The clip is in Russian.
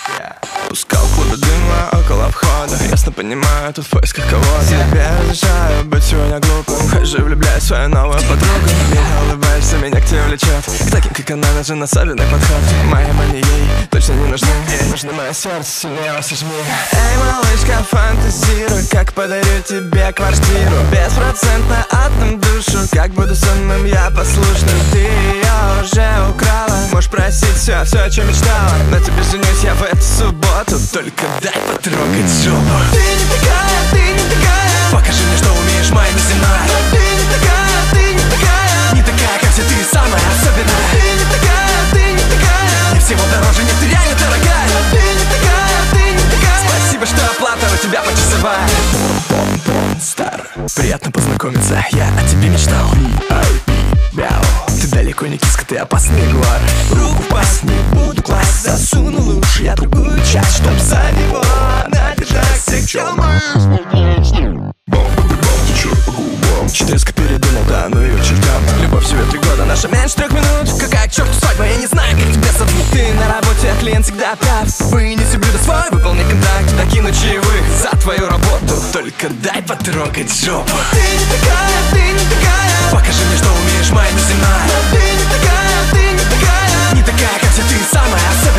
Пускал клубы дыма около входа. Ясно понимаю, тут в поисках кого-то. Тебе разрешаю быть сегодня глупым. Хожу, влюбляюсь в свою новую подругу. Меня улыбаешься, меня к тебе влечет. К таким, как она, нужен особенный подход. Моей маме ей точно не нужны. Ей нужно мое сердце, сильнее сожми. Эй, малышка, фантазируй, как подарю тебе квартиру. Беспроцентно отдам душу, как буду самым я послушным. Ты ее уже украла, можешь просить все, о чем мечтала. На тебе женюсь я в эту субботу, только дай потрогать жопу. Ты не такая, ты не такая. Покажи мне, что умеешь, моя неземная. Ты не такая, ты не такая. Не такая, как все, ты самая особенная. Ты не такая, ты не такая. Не всего дороже, нет, ты реально дорогая. Ты не такая, ты не такая. Спасибо, что оплата у тебя почасовая. Стар, приятно познакомиться, я о тебе мечтал. Ты далеко не киска, ты опасный ягуар. Руку в пасть не буду класть. Засуну лучше я другую часть, чтоб за него надержать всех челмы. Четырезка передумал, да, ну и чертям. Любовь всего 3 года, наша меньше 3 минут. Какая к черту свадьба, я не знаю, как тебя зовут. Ты на работе, а клиент всегда прав. Вынеси блюдо свой, выполни контракт. Докину чаевых за твою работу. Только дай потрогать жопу. Ты не такая, ты не такая. Покажи мне, что умеешь, моя неземная. Ты не такая, ты не такая. Не такая, как все, ты самая особенная.